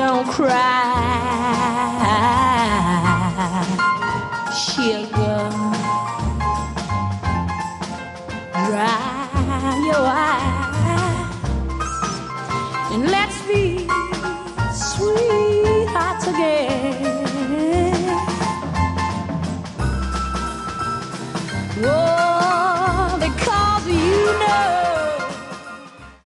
don't cry, sugar. Dry your eyes and let's be sweethearts again.